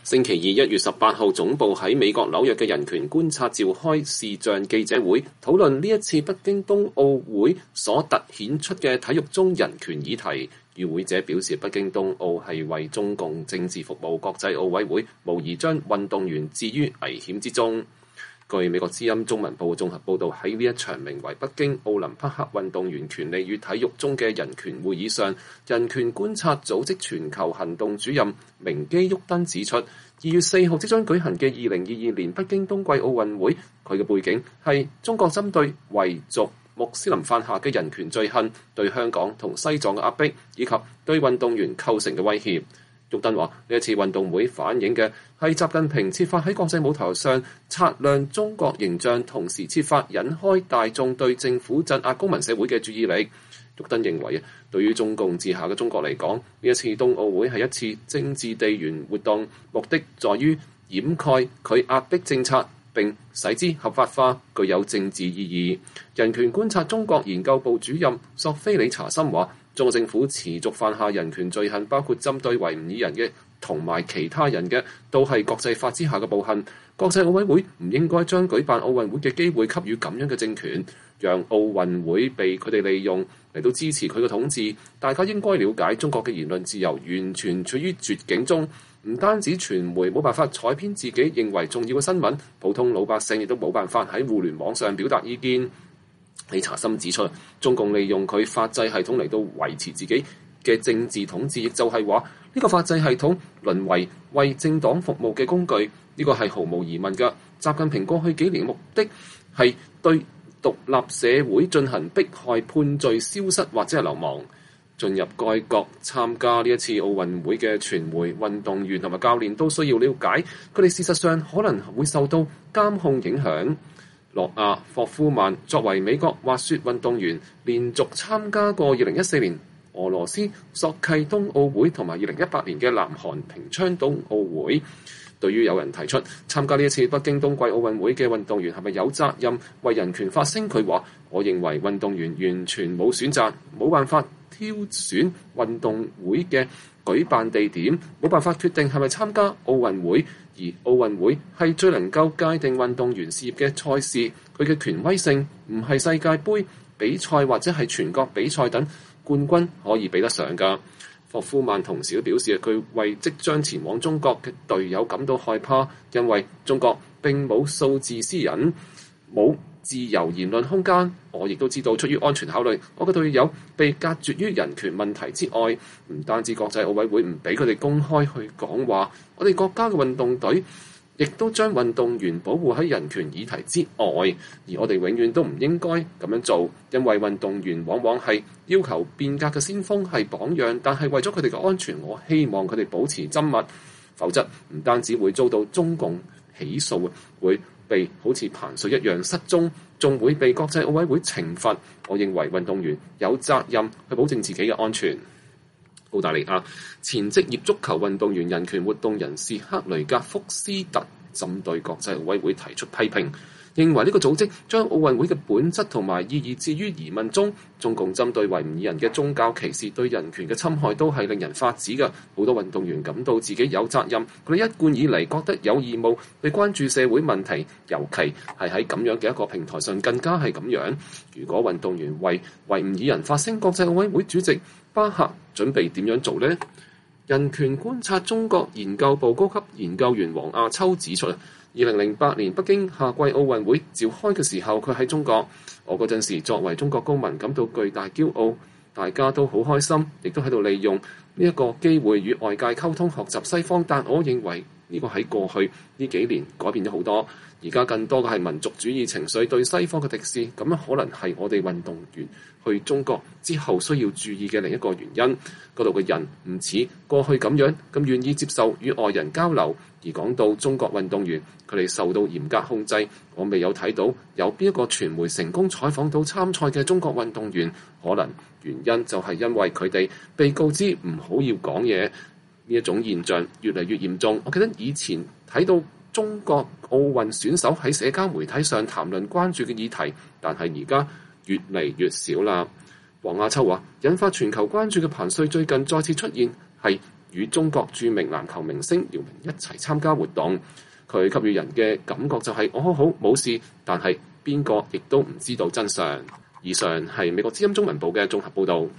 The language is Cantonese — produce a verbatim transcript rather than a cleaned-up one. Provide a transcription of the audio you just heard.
星期二一月十八號，總部喺美國紐約嘅人權觀察召開視像記者會，討論呢一次北京冬奧會所突顯出嘅體育中人權議題。與會者表示，北京冬奧係為中共政治服務，國際奧委會無疑將運動員置於危險之中。據美國之音中文部綜合報導，喺呢一場名為北京奧林匹克運動員權利與體育中嘅人權會議上，人權觀察組織全球行動主任明基沃登指出，二月四號即將舉行嘅二零二二年北京冬季奧運會，佢嘅背景係中國針對維族穆斯林犯下嘅人權罪行，對香港同西藏嘅壓迫，以及對運動員構成嘅威脅。沃登話：呢一次運動會反映嘅係習近平設法喺國際舞台上擦亮中國形象，同時設法引開大眾對政府鎮壓公民社會嘅注意力。沃登認為啊，對於中共治下嘅中國嚟講，呢一次冬奧會係一次政治地緣活動，目的在於掩蓋佢壓迫政策並使之合法化，具有政治意義。人權觀察中國研究部主任索菲里查森話：中國政府持續犯下人權罪行，包括針對維吾爾人嘅同埋其他人嘅，都係國際法之下嘅暴行。國際奧委會唔應該將舉辦奧運會嘅機會給予咁樣嘅政權，讓奧運會被佢哋利用嚟到支持佢嘅統治。大家應該了解中國嘅言論自由完全處於絕境中，唔單止傳媒冇辦法採編自己認為重要嘅新聞，普通老百姓亦都冇辦法喺互聯網上表達意見。理查森指出，中共利用佢法制系統嚟到維持自己嘅政治統治，亦就係話呢個法制系統淪為為政黨服務嘅工具，呢個係毫無疑問嘅。習近平過去幾年嘅目的係對獨立社會進行迫害、判罪、消失或者係流亡。進入該國參加呢一次奧運會嘅傳媒、運動員同埋教練都需要了解，佢哋事實上可能會受到監控影響。諾亞霍夫曼作為美國滑雪運動員，連續參加過二零一四年俄羅斯索契冬奧會同埋二零一八年嘅南韓平昌冬奧會。對於有人提出參加呢一次北京冬季奧運會嘅運動員係咪有責任為人權發聲，佢話：我認為運動員完全冇選擇，冇辦法挑選運動會嘅舉辦地點，冇辦法決定係咪參加奧運會，而奧運會係最能夠界定運動員事業嘅賽事，佢嘅權威性唔係世界盃比賽或者係全國比賽等冠軍可以比得上㗎。霍夫曼同時都表示，佢為即將前往中國嘅隊友感到害怕，因為中國並冇數字私隱，冇自由言論空間。我亦都知道，出於安全考慮，我嘅隊友被隔絕於人權問題之外。唔單止國際奧委會唔俾佢哋公開去講話，我哋國家嘅運動隊亦都將運動員保護喺人權議題之外。而我哋永遠都唔應該咁樣做，因為運動員往往係要求變革嘅先鋒，係榜樣，但係為咗佢哋嘅安全，我希望佢哋保持緘默，否則唔單止會遭到中共起訴，會被好似彭帥一樣失蹤，仲會被國際奧委會懲罰。我認為運動員有責任去保證自己嘅安全。澳大利亞前職業足球運動員、人權活動人士克雷格福斯特針對國際奧委會提出批評，認為呢個組織將奧運會嘅本質同埋意義置於疑問中。中共針對維吾爾人嘅宗教歧視、對人權嘅侵害都係令人髮指嘅。好多運動員感到自己有責任，佢哋一貫以嚟覺得有義務去關注社會問題，尤其係喺咁樣嘅一個平台上更加係咁樣。如果運動員為維吾爾人發聲，國際奧委會主席巴赫準備點樣做呢？人權觀察中國研究部高級研究員黃亞秋指出，二零零八年北京夏季奧運會召開嘅時候，佢喺中國。我嗰陣時作為中國公民感到巨大驕傲，大家都好開心，亦都喺度利用呢一個機會與外界溝通學習西方。但我認為呢個喺過去呢幾年改變咗好多，而家更多嘅係民族主義情緒對西方嘅敵視，咁樣可能係我哋運動員去中國之後需要注意嘅另一個原因。嗰度嘅人唔似過去咁樣咁願意接受與外人交流。而講到中國運動員，佢哋受到嚴格控制，我未有睇到有邊一個傳媒成功採訪到參賽嘅中國運動員，可能原因就係因為佢哋被告知唔好要講嘢。呢一種現象越嚟越嚴重。我記得以前睇到中國奧運選手喺社交媒體上談論關注嘅議題，但係而家越嚟越少啦。黃亞秋話：引發全球關注嘅彭帥最近再次出現係與中國著名籃球明星姚明一齊參加活動。佢給予人嘅感覺就係、是、我好好冇事，但係邊個亦都唔知道真相。以上係美國之音中文部嘅綜合報導。